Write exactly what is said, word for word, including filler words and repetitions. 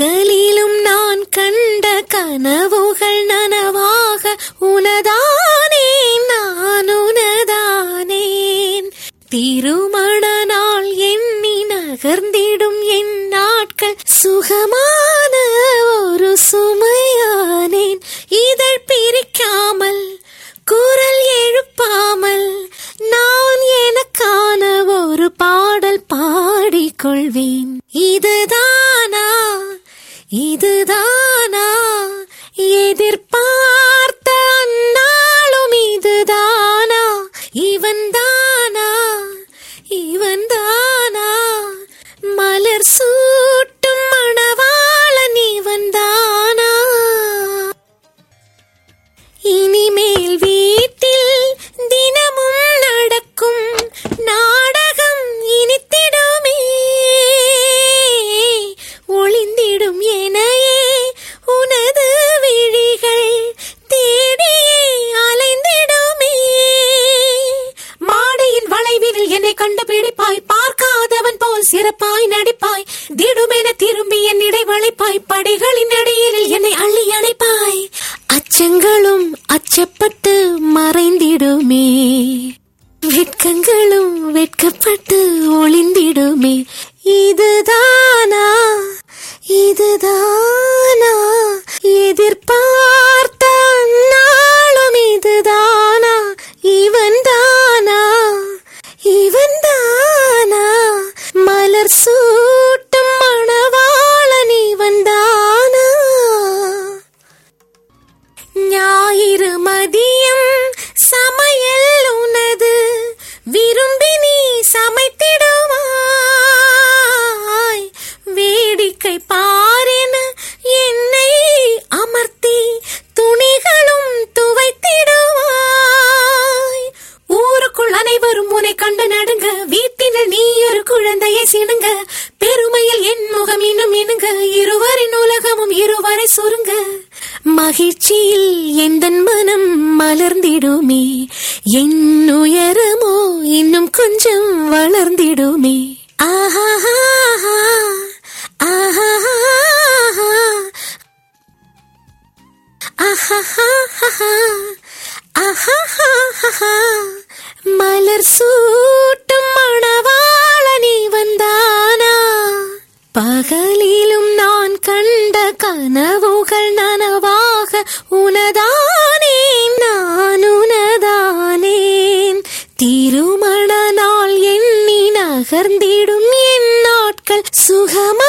பகலிலும் நான் கண்ட கனவுகள் நனவாக உனதானேன், நான் உனதானேன். திருமண நாள் எண்ணி நகர்ந்திடும் என் நாட்கள் சுகமான ஒரு சுமையானேன். இதழ் பிரிக்காமல் குரல் எழுப்பாமல் நான் எனக்கான ஒரு பாடல் பாடிக்கொள்வேன். இதுதானா இதுதானா எதிர்பார்த்த அந்நாளும், இதுதானா இவன் தானா இவன் தானா மலர் சூட்டும் மணவாளன், இவன் தானா. இனிமேல் வீட்டில் தினமும் நடக்கும் நாடகம் இனித்திடுமே, ஒளிந்திடும் எனையே உனது விழிகள் தேடியே அலைந்திடுமே. மாடியின் வளைவில் என்னை கண்டுபிடிப்பாய், பார்க்காதவன் போல் சிறப்பாய் நடிப்பாய், திடுமென திரும்பி என் இடை வளைப்பாய், படிகளின் அடியில் என்னை அள்ளி அணைப்பாய். அச்சங்களும் அச்சப்பட்டு மறைந்திடுமே, வெட்கங்களும் வெட்கப்பட்டு ஒளிந்திடுமே. இதுதானா இதுதானா எதிர்பார்த்த நாளும், இதுதானா இவன் தானா இவன் தானா மலர் சூட்டும் மணவாளன், இவன் தானா. ஞாயிறு மதியம் சமையல் உனது விரும்பி நீ சமைத்திடுவாய், வேடிக்கை பாரென என்னை அமர்த்தி துணிகளும் துவைத்திடுவாய். ஊருக்குள் அனைவரும் உன்னை கண்டு நடுங்க, வீட்டினில் நீ ஒரு குழந்தையை சிணுங்க, பெருமையில் என் முகம் இன்னும் இணுங்க, இருவரின் உலகமும் இருவரை சுருங்க. மகிழ்ச்சியில் எந்தன் மனம் மலர்ந்திடுமே, என் உயரமோ இன்னும் கொஞ்சம் வளர்ந்திடுமே. ஆஹா ஆஹா ஆஹா மலர் சூட்டும் மணவாளன், இவன் தானா. பகலிலும் நான் கண்ட கனவுகள் நனவாக உனதானேன், நான் உனதானேன். திருமண நாள் எண்ணி நகர்ந்திடும் என் நாட்கள் சுகமா